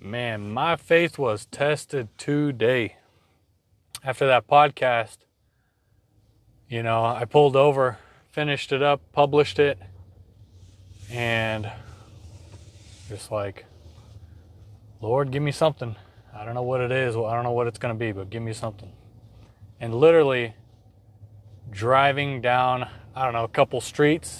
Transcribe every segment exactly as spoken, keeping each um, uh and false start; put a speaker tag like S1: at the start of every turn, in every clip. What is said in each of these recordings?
S1: Man, my faith was tested today. After that podcast, you know, I pulled over, finished it up, published it, and just like, Lord, give me something. I don't know what it is. I don't know what it's going to be, but give me something. And literally driving down, I don't know, a couple streets,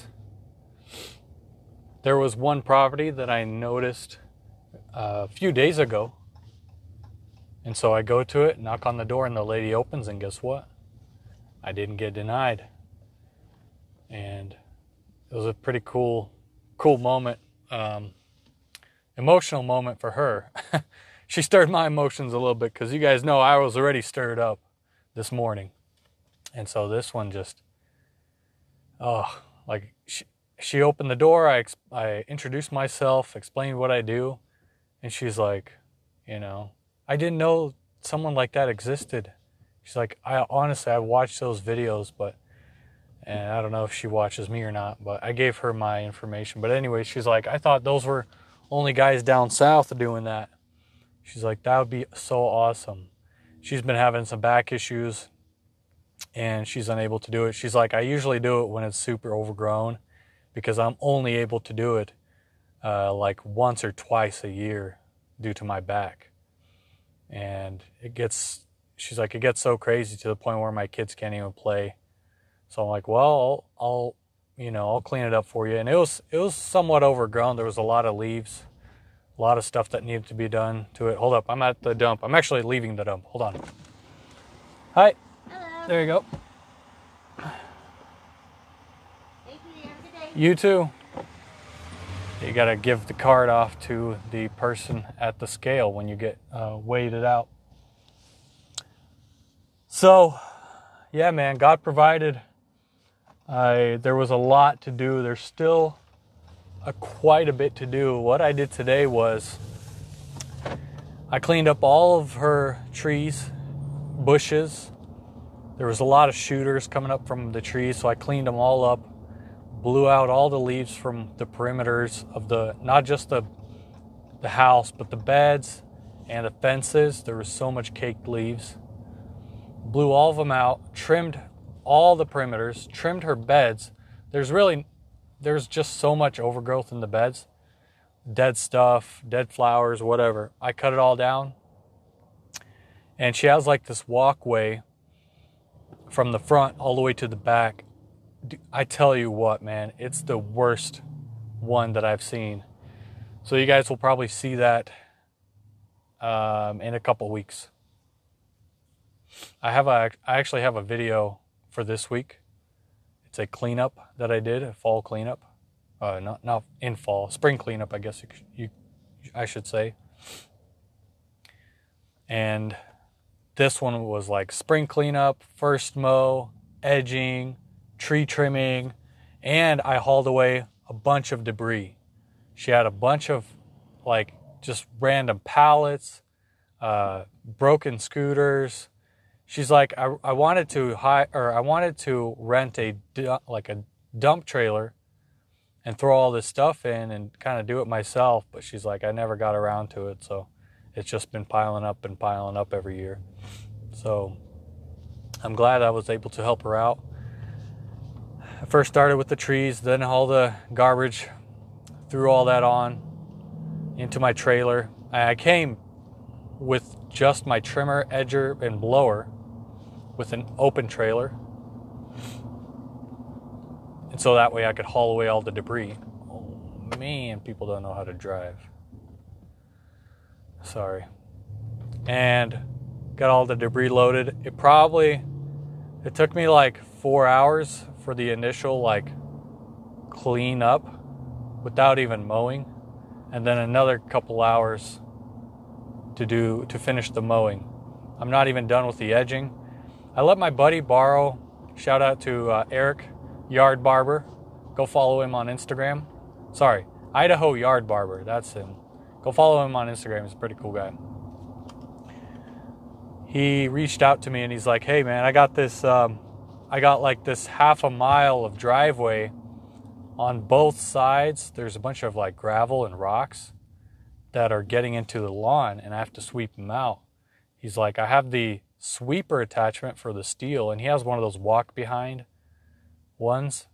S1: there was one property that I noticed a few days ago. And so I go to it, knock on the door, and the lady opens, and guess what? I didn't get denied. And it was a pretty cool, cool moment, um, emotional moment for her. She stirred my emotions a little bit, because you guys know I was already stirred up this morning. And so this one just, oh, like she, she opened the door, I, I introduced myself, explained what I do, and she's like, you know, I didn't know someone like that existed. She's like, I honestly, I watched those videos, but, and I don't know if she watches me or not, but I gave her my information. But anyway, she's like, I thought those were only guys down south doing that. She's like, that would be so awesome. She's been having some back issues, and she's unable to do it. She's like, I usually do it when it's super overgrown, because I'm only able to do it uh, like once or twice a year due to my back. And it gets, she's like, it gets so crazy to the point where my kids can't even play. So I'm like, well, I'll, I'll, you know, I'll clean it up for you. And it was, it was somewhat overgrown. There was a lot of leaves, a lot of stuff that needed to be done to it. Hold up, I'm at the dump. I'm actually leaving the dump. Hold on. Hi.
S2: Hello.
S1: There you go.
S2: Thank you. Have a good day.
S1: You too. You got to give the card off to the person at the scale when you get uh, weighed it out. So, yeah, man, God provided. I there was a lot to do. There's still a, quite a bit to do. What I did today was I cleaned up all of her trees, bushes. There was a lot of shooters coming up from the trees, so I cleaned them all up. Blew out all the leaves from the perimeters of the, not just the the house, but the beds and the fences. There was so much caked leaves. Blew all of them out, trimmed all the perimeters, trimmed her beds. There's really, there's just so much overgrowth in the beds. Dead stuff, dead flowers, whatever. I cut it all down. And she has like this walkway from the front all the way to the back. I tell you what, man, it's the worst one that I've seen. So you guys will probably see that um, in a couple weeks. I have a, I actually have a video for this week. It's a cleanup that I did, a fall cleanup. Uh, not not in fall, spring cleanup, I guess you, you I should say. And this one was like spring cleanup, first mow, edging, tree trimming, and I hauled away a bunch of debris. She had a bunch of like just random pallets, uh, broken scooters. She's like, I, I wanted to hire, or I wanted to rent a like a dump trailer and throw all this stuff in and kind of do it myself. But she's like, I never got around to it, so it's just been piling up and piling up every year. So I'm glad I was able to help her out. I first started with the trees, then all the garbage, threw all that on into my trailer. I came with just my trimmer, edger, and blower with an open trailer. And so that way I could haul away all the debris. Oh man, people don't know how to drive. Sorry. And got all the debris loaded. It probably, it took me like four hours for the initial like clean up without even mowing, and then another couple hours to do to finish the mowing. I'm not even done with the edging. I let my buddy borrow, shout out to uh, Eric Yard Barber, go follow him on Instagram. Sorry, Idaho Yard Barber, that's him. Go follow him on Instagram, he's a pretty cool guy. He reached out to me and he's like, hey man, I got this um, I got like this half a mile of driveway on both sides. There's a bunch of like gravel and rocks. that are getting into the lawn and I have to sweep them out. He's like, I have the sweeper attachment for the steel, and he has one of those walk behind ones.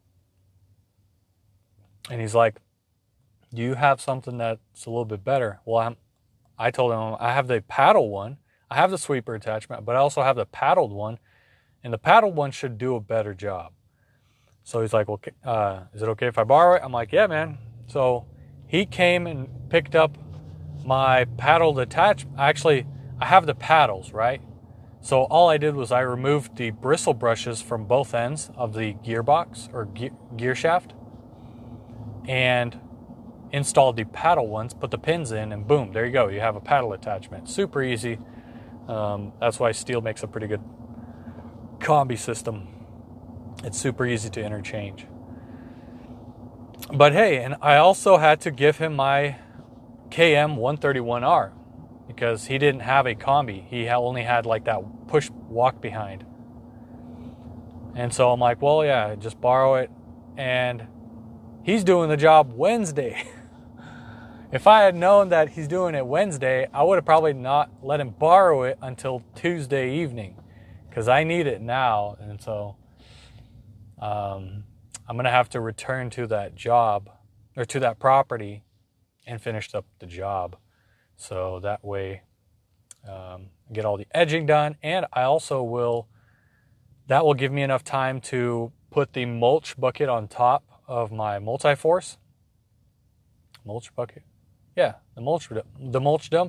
S1: And he's like, do you have something that's a little bit better? Well, I'm, I told him I have the paddle one. I have the sweeper attachment, but I also have the paddled one, and the paddled one should do a better job. So he's like, well, uh, is it okay if I borrow it? I'm like, yeah, man. So he came and picked up my paddled attachment. Actually, I have the paddles, right? So all I did was I removed the bristle brushes from both ends of the gearbox or gear, gear shaft and installed the paddle ones, put the pins in, and boom, there you go. You have a paddle attachment. Super easy. Um, that's why Stihl makes a pretty good combi system. It's super easy to interchange. But hey, and I also had to give him my K M one thirty-one R because he didn't have a combi. He only had like that push walk behind. And so I'm like, well, yeah, just borrow it. And he's doing the job Wednesday. If I had known that he's doing it Wednesday, I would have probably not let him borrow it until Tuesday evening because I need it now. And so um, I'm going to have to return to that job or to that property and finish up the job. So that way um, get all the edging done. And I also will, that will give me enough time to put the mulch bucket on top of my multi-force. Mulch bucket? Yeah, the mulch, the mulch dump.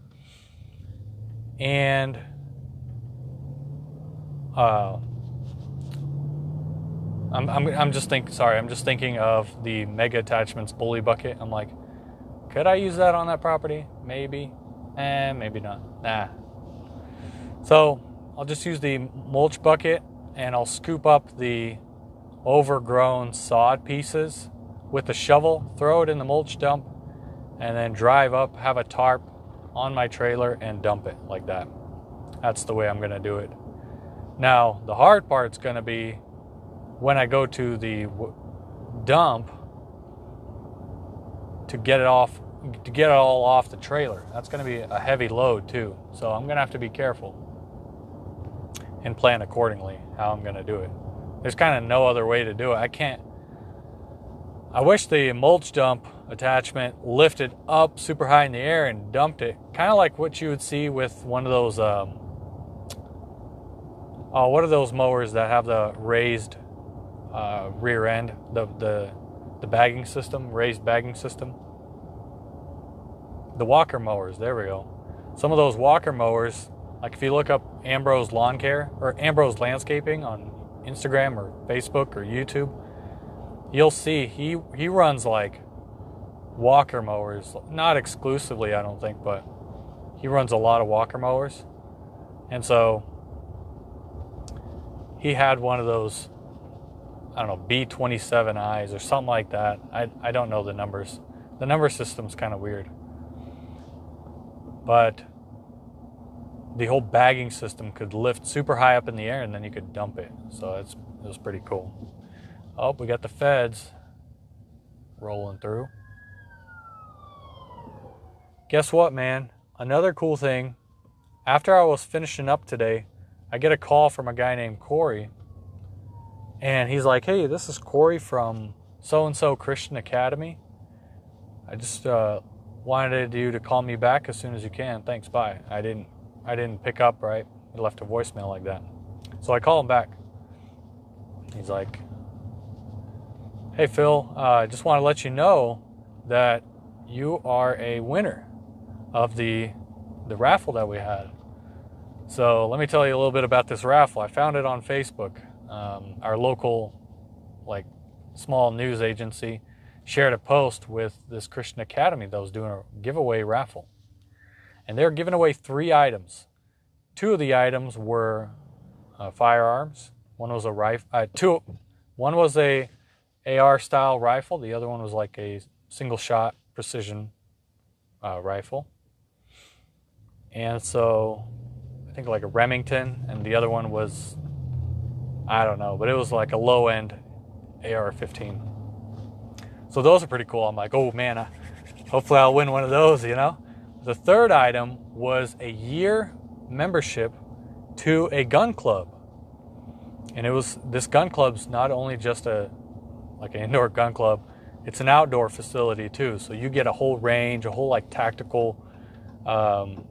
S1: And uh, I'm, I'm, I'm just think, sorry, I'm just thinking of the Mega Attachments bully bucket. I'm like, could I use that on that property? Maybe. Eh, maybe not. Nah. So I'll just use the mulch bucket and I'll scoop up the overgrown sod pieces with the shovel, throw it in the mulch dump, and then drive up, have a tarp on my trailer and dump it like that. That's the way I'm going to do it. Now, the hard part's going to be when I go to the dump to get it off, to get it all off the trailer. That's going to be a heavy load too. So I'm going to have to be careful and plan accordingly how I'm going to do it. There's kind of no other way to do it. I can't, I wish the mulch dump attachment lifted up super high in the air and dumped it. Kind of like what you would see with one of those, um, oh, what are those mowers that have the raised uh, rear end, the, the, the bagging system, raised bagging system? The walker mowers, there we go. Some of those walker mowers, like if you look up Ambrose Lawn Care or Ambrose Landscaping on Instagram or Facebook or YouTube, you'll see he he runs like walker mowers, not exclusively I don't think, but he runs a lot of walker mowers. And so he had one of those, I don't know, B twenty-seven I's or something like that. I, I don't know the numbers. The number system's kind of weird. But the whole bagging system could lift super high up in the air and then you could dump it. So it's, it was pretty cool. Oh, we got the feds rolling through. Guess what, man? Another cool thing. After I was finishing up today, I get a call from a guy named Corey. And he's like, hey, this is Corey from so-and-so Christian Academy. I just uh, wanted you to call me back as soon as you can. Thanks, bye. I didn't I didn't pick up, right? I left a voicemail like that. So I call him back. He's like, hey, Phil, I uh, just want to let you know that you are a winner of the the raffle that we had. So let me tell you a little bit about this raffle. I found it on Facebook. Um, our local, like, small news agency shared a post with this Christian Academy that was doing a giveaway raffle. And they were giving away three items. Two of the items were uh, firearms. One was a rifle. Uh, two. One was a A R style rifle. The other one was like a single shot precision uh, rifle. And so I think like a Remington, and the other one was, I don't know, but it was like a low end A R fifteen. So those are pretty cool. I'm like, oh man, I, hopefully I'll win one of those, you know. The third item was a year membership to a gun club. And it was, this gun club's not only just a, like an indoor gun club, it's an outdoor facility too. So you get a whole range, a whole like tactical, um,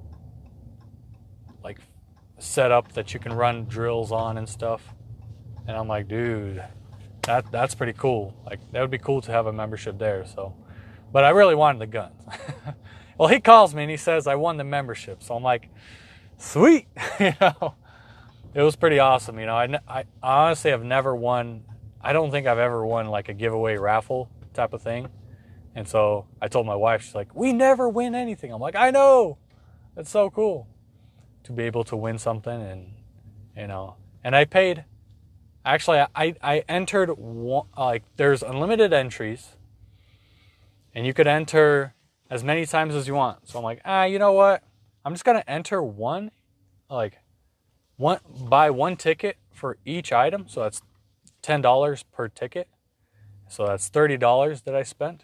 S1: like setup that you can run drills on and stuff. And I'm like, dude, that that's pretty cool. Like that would be cool to have a membership there. So, but I really wanted the guns. Well, he calls me and he says I won the membership. So I'm like, sweet, you know. It was pretty awesome, you know. I, I honestly have never won. I don't think I've ever won like a giveaway raffle type of thing. And so I told my wife, she's like, we never win anything. I'm like, I know. It's so cool to be able to win something. And, you know, and I paid. Actually, I, I entered, one, like, there's unlimited entries. And you could enter as many times as you want. So I'm like, ah, you know what? I'm just going to enter one, like, one buy one ticket for each item. So that's ten dollars per ticket. So that's thirty dollars that I spent.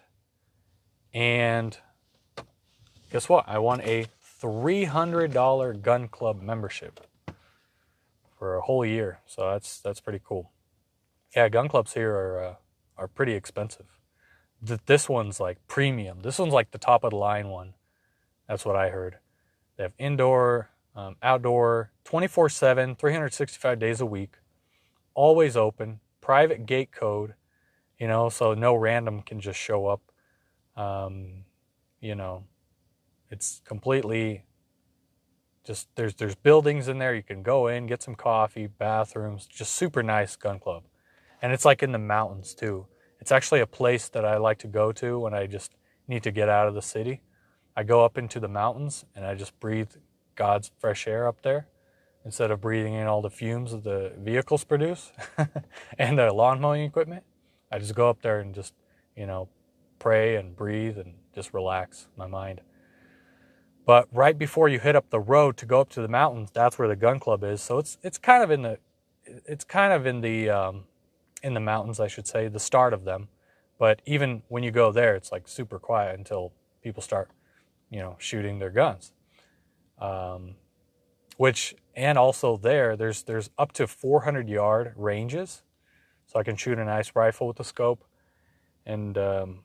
S1: And guess what? I won a three hundred dollars gun club membership for a whole year. So that's that's pretty cool. Yeah, gun clubs here are uh, are pretty expensive. Th- this one's like premium. This one's like the top of the line one. That's what I heard. They have indoor, um, outdoor, twenty-four seven, three hundred sixty-five days a week, always open, private gate code, you know, so no random can just show up. Um, you know, it's completely just, there's there's buildings in there. You can go in, get some coffee, bathrooms, just super nice gun club. And it's like in the mountains too. It's actually a place that I like to go to when I just need to get out of the city. I go up into the mountains and I just breathe God's fresh air up there instead of breathing in all the fumes that the vehicles produce and the lawn mowing equipment. I just go up there and just, you know, pray and breathe and just relax my mind. But right before you hit up the road to go up to the mountains, that's where the gun club is. So it's it's kind of in the it's kind of in the um, in the mountains, I should say, the start of them. But even when you go there, it's like super quiet until people start, you know, shooting their guns. Um, which, and also there, there's there's up to four hundred yard ranges. So I can shoot a nice rifle with the scope. And um,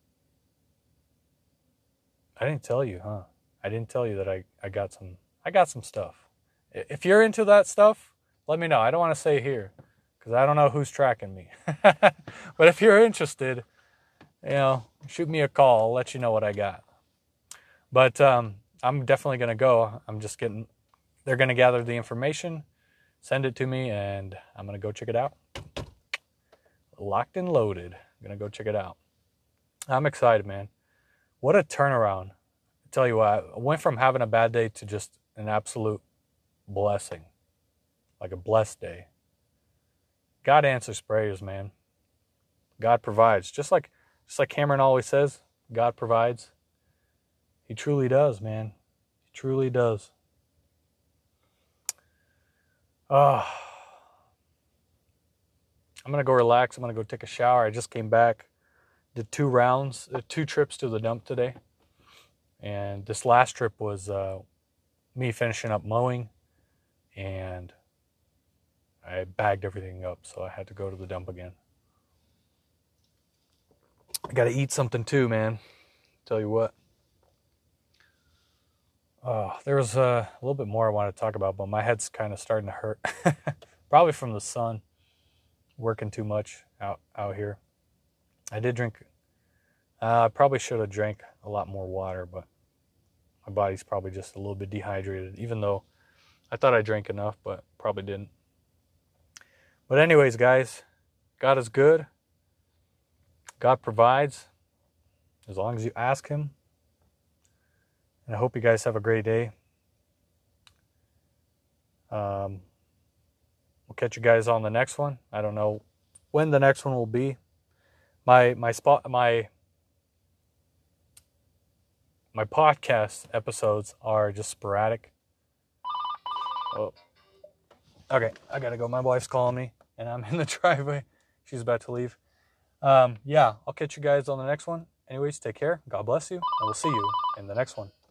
S1: I didn't tell you, huh? I didn't tell you that I, I got some I got some stuff. If you're into that stuff, let me know. I don't want to say here because I don't know who's tracking me. But if you're interested, you know, shoot me a call. I'll let you know what I got. But um, I'm definitely going to go. I'm just getting, they're going to gather the information, send it to me, and I'm going to go check it out. Locked and loaded. I'm going to go check it out. I'm excited, man. What a turnaround. I tell you what, I went from having a bad day to just an absolute blessing. Like a blessed day. God answers prayers, man. God provides. Just like just like Cameron always says, God provides. He truly does, man. He truly does. Oh. I'm going to go relax. I'm going to go take a shower. I just came back. Did two rounds, uh, two trips to the dump today. And this last trip was uh, me finishing up mowing. And I bagged everything up, so I had to go to the dump again. I got to eat something too, man. Tell you what. Oh, there was uh, a little bit more I wanted to talk about, but my head's kind of starting to hurt. Probably from the sun. Working too much out, out here. I did drink. Uh, I probably should have drank a lot more water, but my body's probably just a little bit dehydrated, even though I thought I drank enough, but probably didn't. But anyways, guys, God is good. God provides as long as you ask Him. And I hope you guys have a great day. Um, we'll catch you guys on the next one. I don't know when the next one will be. My my spot my my podcast episodes are just sporadic. Oh. Okay, I gotta go. My wife's calling me, and I'm in the driveway. She's about to leave. Um, yeah, I'll catch you guys on the next one. Anyways, take care. God bless you. And we'll see you in the next one.